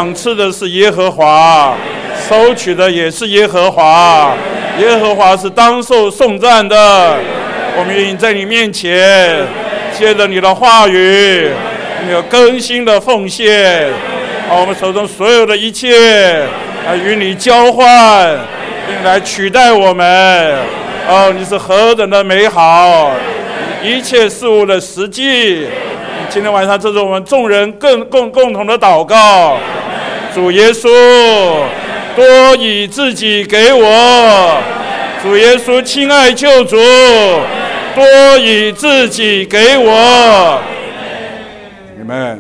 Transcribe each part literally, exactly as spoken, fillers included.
赏赐的是耶和华，收取的也是耶和华。耶和华是当受颂赞的。我们愿意在你面前，借着你的话语，你有更新的奉献，把我们手中所有的一切来与你交换，并来取代我们。哦，你是何等的美好，一切事物的实际。今天晚上，这是我们众人共共共同的祷告。主耶稣，多以自己给我。主耶稣，亲爱救主，多以自己给我。你们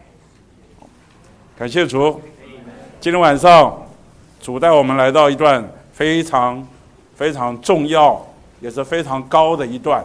感谢主。今天晚上，主带我们来到一段非常非常重要，也是非常高的一段，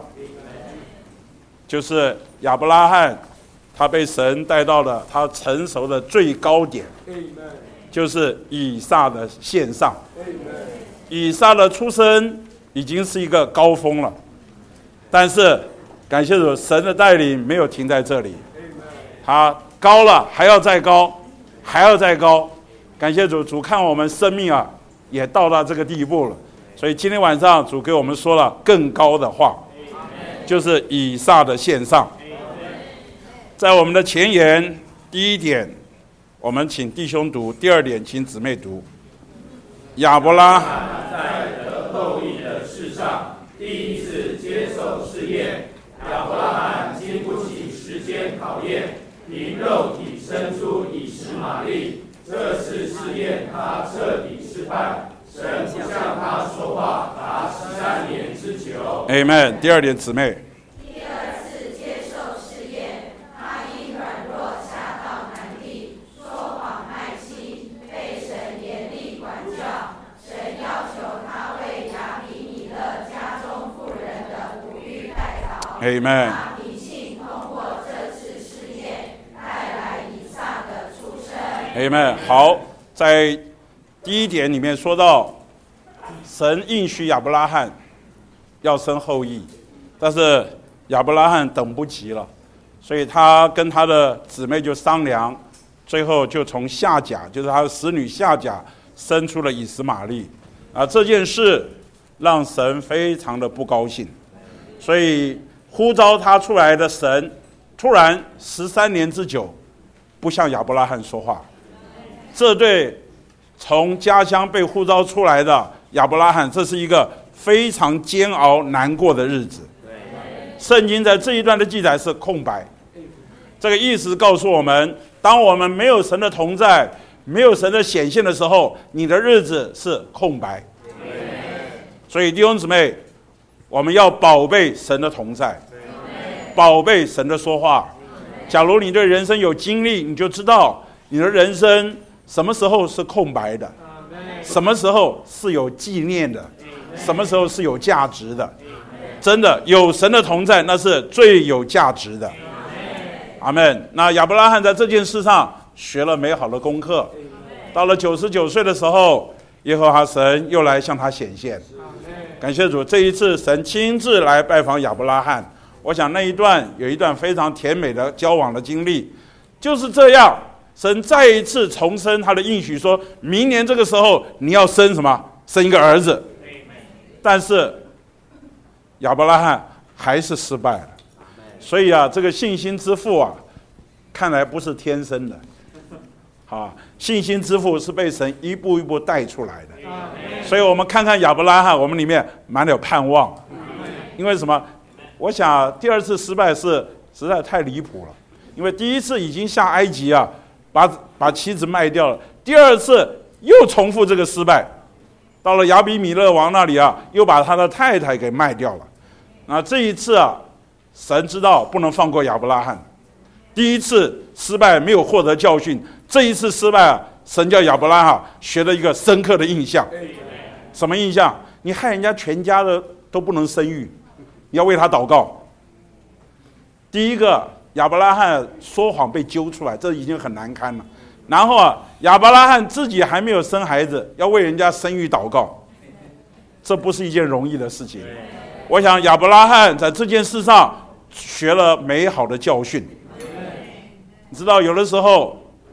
就是亚伯拉罕他被神带到了他成熟的最高点，就是以撒的献上。以撒的出生已经是一个高峰了，但是感谢主，神的带领没有停在这里，他高了还要再高，还要再高。感谢主，主看我们生命啊也到达这个地步了，所以今天晚上主给我们说了更高的话，就是以撒的献上。在我们的前言第一点，我们请弟兄读；第二点请姊妹读。亚伯拉罕在得后裔的事上第一次接受试验，亚伯拉罕经不起时间考验，凭肉体生出以实玛利。这次试验他彻底失败，神不向他说话达十三年之久。 Amen。 第二点姊妹。 第二次接受试验，他因软弱下到南地，说谎卖妻，被神严厉管教。神要求他为亚比米勒家中妇人的不育代祷。 Amen。 他凭信通过这次试验，带来以撒的出生。 Amen。 好，在第一点里面说到，神应许亚伯拉罕要生后裔，但是亚伯拉罕等不及了，所以他跟他的姊妹就商量，最后就从夏甲，就是他的使女夏甲生出了以实玛利。啊，这件事让神非常的不高兴，所以呼召他出来的神突然十三年之久不向亚伯拉罕说话。这对从家乡被呼召出来的亚伯拉罕，这是一个非常煎熬难过的日子。圣经在这一段的记载是空白，这个意思告诉我们，当我们没有神的同在，没有神的显现的时候，你的日子是空白。所以弟兄姊妹，我们要宝贝神的同在，宝贝神的说话。假如你对人生有经历，你就知道你的人生什么时候是空白的，什么时候是有纪念的，什么时候是有价值的。真的有神的同在，那是最有价值的。阿们。那亚伯拉罕在这件事上学了美好的功课，到了九十九岁的时候，耶和华神又来向他显现。感谢主，这一次神亲自来拜访亚伯拉罕。我想那一段有一段非常甜美的交往的经历，就是这样，神再一次重申他的应许，说明年这个时候你要生什么？生一个儿子。但是亚伯拉罕还是失败了。所以啊，这个信心之父啊，看来不是天生的。啊，信心之父是被神一步一步带出来的。所以我们看看亚伯拉罕，我们里面满有盼望。因为什么？我想第二次失败是实在太离谱了。因为第一次已经下埃及啊，把把妻子卖掉了，第二次又重复这个失败，到了亚比米勒王那里啊，又把他的太太给卖掉了。那这一次啊，神知道不能放过亚伯拉罕。第一次失败没有获得教训，这一次失败啊，神叫亚伯拉罕学了一个深刻的印象。什么印象？你害人家全家的都不能生育，你要为他祷告。第一个，亚伯拉罕说谎被揪出来，这已经很难堪了。然后啊，亚伯拉罕自己还没有生孩子，要为人家生育祷告，这不是一件容易的事情。我想亚伯拉罕在这件事上学了美好的教训。你知道，有的时候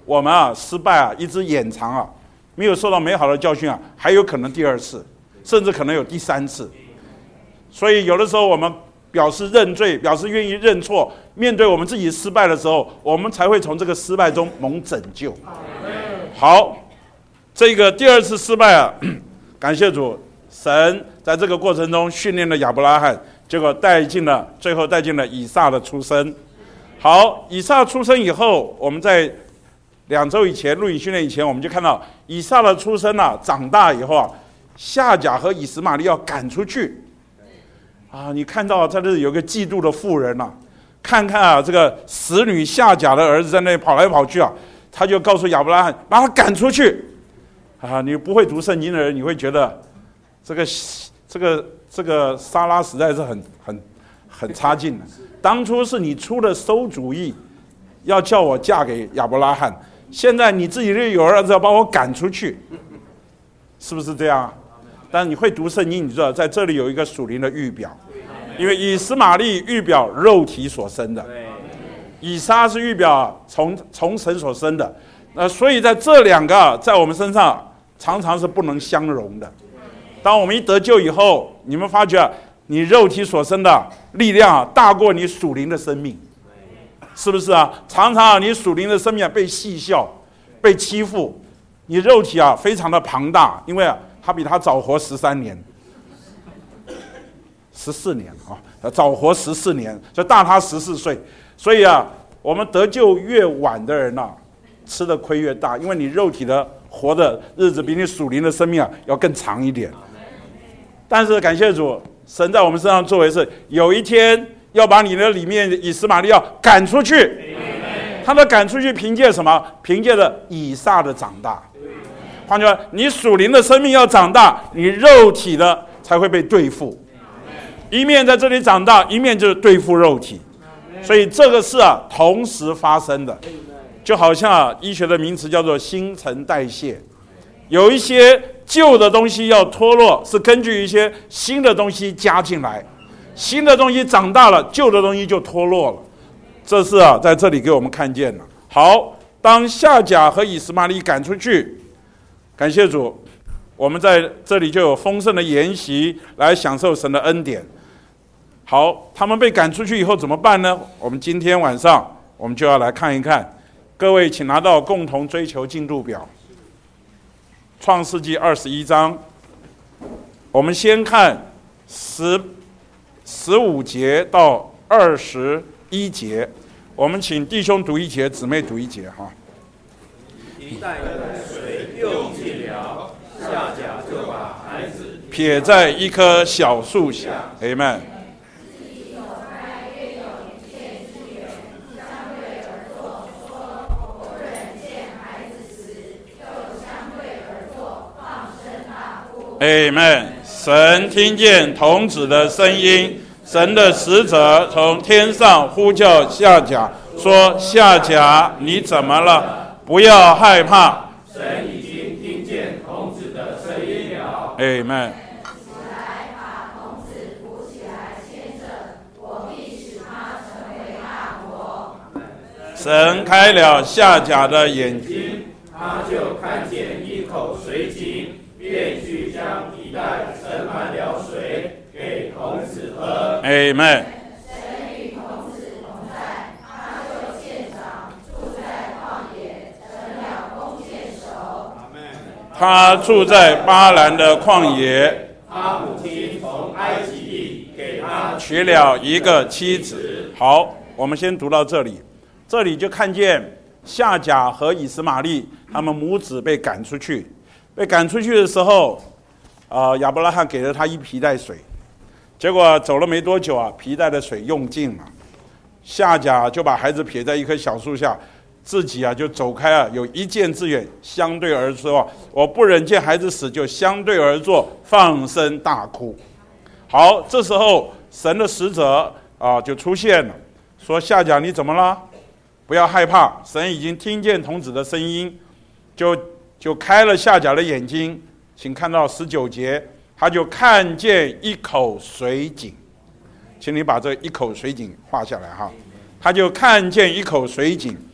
我们啊失败啊一直掩藏啊，没有受到美好的教训啊，还有可能第二次，甚至可能有第三次。所以有的时候我们表示认罪，表示愿意认错，面对我们自己失败的时候，我们才会从这个失败中蒙拯救。好，这个第二次失败啊，感谢主，神在这个过程中训练了亚伯拉罕，结果带进了最后带进了以撒的出生。好，以撒出生以后，我们在两周以前录影训练以前，我们就看到以撒的出生啊，长大以后啊，夏甲和以实玛利要赶出去。啊，你看到在这里有个嫉妒的妇人啊，看看啊，这个使女夏甲的儿子在那里跑来跑去啊，他就告诉亚伯拉罕把他赶出去。啊，你不会读圣经的人，你会觉得这个这个这个撒拉实在是很很很差劲的。当初是你出了馊主意，要叫我嫁给亚伯拉罕，现在你自己的有儿子要把我赶出去，是不是这样啊？但你会读圣经，你知道在这里有一个属灵的预表，因为以实玛利预表肉体所生的，以撒是预表从从神所生的，那所以在这两个在我们身上常常是不能相容的。当我们一得救以后，你们发觉你肉体所生的力量大过你属灵的生命，是不是啊？常常你属灵的生命被戏笑，被欺负，你肉体啊非常的庞大，因为啊他比他早活十三年，十四年啊，早活十四年，就大他十四岁。所以啊，我们得救越晚的人啊，吃的亏越大，因为你肉体的活的日子比你属灵的生命啊要更长一点。但是感谢主，神在我们身上作为是有一天要把你的里面以实玛利要赶出去。他的赶出去凭借什么？凭借着以撒的长大。换句话，你属灵的生命要长大，你肉体的才会被对付。一面在这里长大，一面就是对付肉体。所以这个是啊同时发生的，就好像啊医学的名词叫做新陈代谢。有一些旧的东西要脱落，是根据一些新的东西加进来，新的东西长大了，旧的东西就脱落了。这是啊在这里给我们看见了。好，当夏甲和以实玛利赶出去，感谢主，我们在这里就有丰盛的筵席来享受神的恩典。好，他们被赶出去以后怎么办呢？我们今天晚上我们就要来看一看。各位请拿到共同追求进度表，创世纪二十一章，我们先看十十五节到二十一节，我们请弟兄读一节，姊妹读一节哈。 一袋的水用尽了，夏甲就把孩子撇在一棵小树下。Amen。Amen。神听见童子的声音，神的使者从天上呼叫夏甲，说：夏甲，你怎么了？不要害怕。 神已经听见童子的声音了。 Amen。 起来，把童子扶起来，牵着，我必使他成为大国。 神开了夏甲的眼睛， 他就看见一口水井，便去将皮带盛满了水给童子喝。 Amen。 神与童子同在，他就渐长，住在旷野，成了弓箭手。 他住在巴兰的旷野， 他母亲从埃及地给他娶了一个妻子。好，我们先读到这里。这里就看见夏甲和以实玛利他们母子被赶出去。被赶出去的时候，呃，亚伯拉罕给了他一皮带水，结果走了没多久啊，皮带的水用尽了。夏甲就把孩子撇在一棵小树下，自己啊就走开啊，有一箭之远，相对而说，我不忍见孩子死，就相对而坐，放声大哭。好，这时候神的使者啊就出现了，说：夏甲，你怎么了？不要害怕，神已经听见童子的声音，就就开了夏甲的眼睛。请看到十九节，他就看见一口水井。请你把这一口水井画下来哈。他就看见一口水井，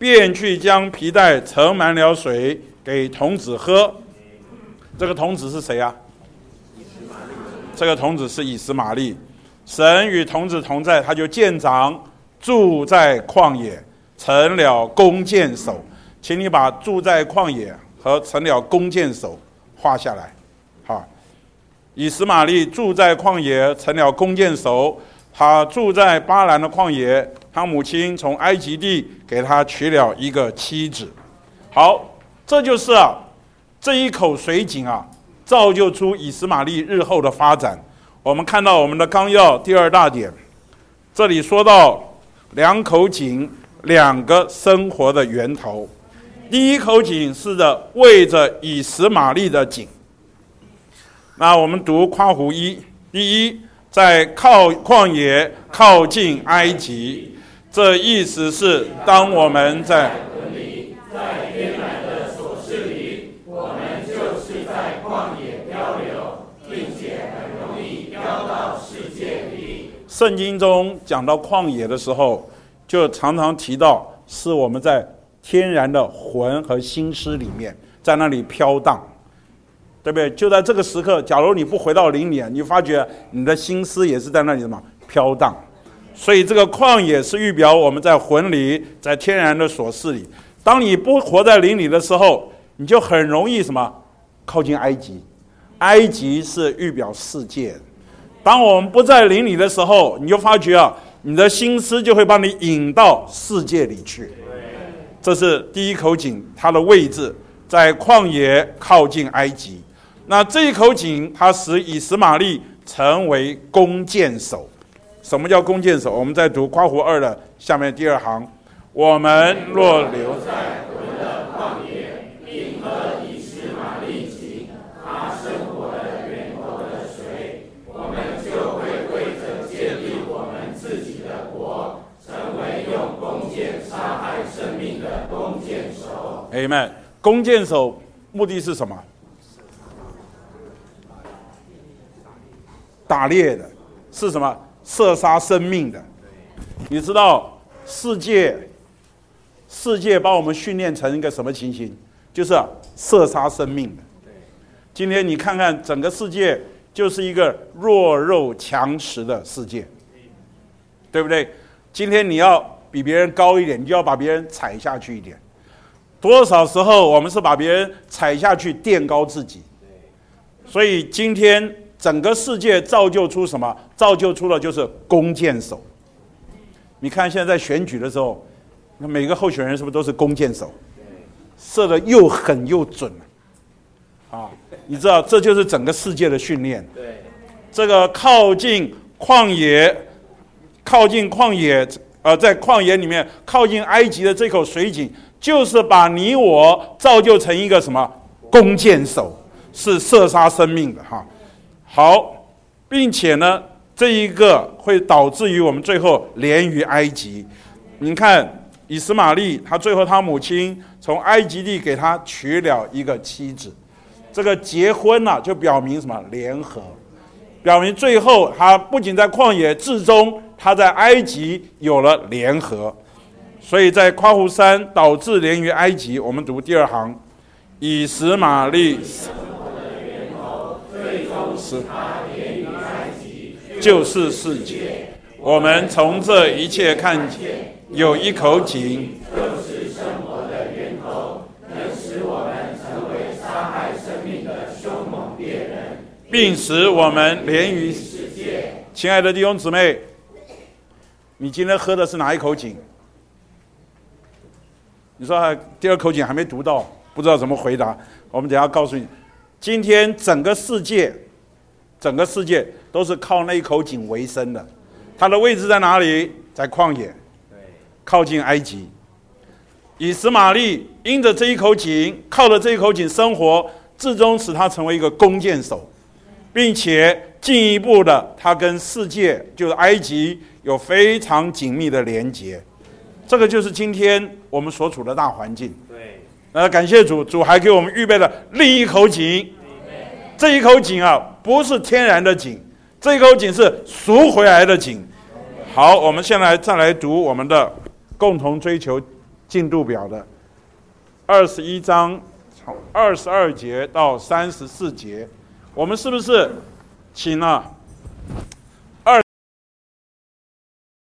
便去将皮带盛满了水给童子喝。这个童子是谁啊？这个童子是以实玛利。神与童子同在，他就渐长，住在旷野，成了弓箭手。请你把住在旷野和成了弓箭手画下来。好，以实玛利住在旷野，成了弓箭手。他住在巴兰的旷野，他母亲从埃及地给他娶了一个妻子。好，这就是啊，这一口水井啊，造就出以实玛利日后的发展。我们看到我们的纲要第二大点，这里说到两口井，两个生活的源头。第一口井是的为着以实玛利的井。那我们读括弧一，第一，在靠旷野靠近埃及，这意思是当我们在在天然的琐事里，我们就是在旷野漂流，并且很容易飘到世界里。 圣经中讲到旷野的时候，就常常提到是我们在天然的魂和心思里面，在那里飘荡，对不对？就在这个时刻，假如你不回到灵里，你发觉你的心思也是在那里什么飘荡。所以这个旷野是预表我们在魂里，在天然的琐事里。当你不活在灵里的时候，你就很容易什么靠近埃及。埃及是预表世界。当我们不在灵里的时候，你就发觉啊，你的心思就会把你引到世界里去。这是第一口井，它的位置在旷野靠近埃及。那这一口井，它使以实玛利成为弓箭手。什么叫弓箭手？我们在读括弧二的下面第二行，我们若留在魂的旷野，并喝以实玛利井，他生活的源头的水，我们就会为着建立我们自己的国，成为用弓箭杀害生命的弓箭手。 Amen。弓箭手目的是什么？打猎的，是什么？射杀生命的。你知道世界世界把我们训练成一个什么情形？就是啊，射杀生命的。今天你看看整个世界，就是一个弱肉强食的世界，对不对？今天你要比别人高一点，你就要把别人踩下去一点。多少时候我们是把别人踩下去垫高自己。所以今天整个世界造就出什么？造就出了就是弓箭手。你看现在在选举的时候，每个候选人是不是都是弓箭手？射得又狠又准啊！你知道这就是整个世界的训练。 对， 这个靠近旷野，靠近旷野，呃，在旷野里面靠近埃及的这口水井，就是把你我造就成一个什么弓箭手，是射杀生命的哈。好，并且呢，这一个会导致于我们最后连于埃及。你看以实玛利，他最后他母亲从埃及地给他娶了一个妻子，这个结婚呢、啊，就表明什么联合，表明最后他不仅在旷野，至终他在埃及有了联合。所以在括弧三导致连于埃及，我们读第二行，以实玛利是就是世界。我们从这一切看见，有一口井， 就是生活的源头，能使我们成为杀害生命的凶猛猎人， 并使我们连于世界。 亲爱的弟兄姊妹，你今天喝的是哪一口井？你说第二口井还没读到，不知道怎么回答。我们等一下告诉你，今天整个世界，整个世界都是靠那一口井为生的。它的位置在哪里？在旷野，靠近埃及。以实玛利因着这一口井，靠着这一口井生活，至终使他成为一个弓箭手，并且进一步的，他跟世界就是埃及有非常紧密的连结。这个就是今天我们所处的大环境。 对， 呃，感谢主，主还给我们预备了另一口井。这一口井啊，不是天然的井，这一口井是赎回来的井。好，我们先来再来读我们的共同追求进度表的。二十一章从二十二节到三十四节，我们是不是请了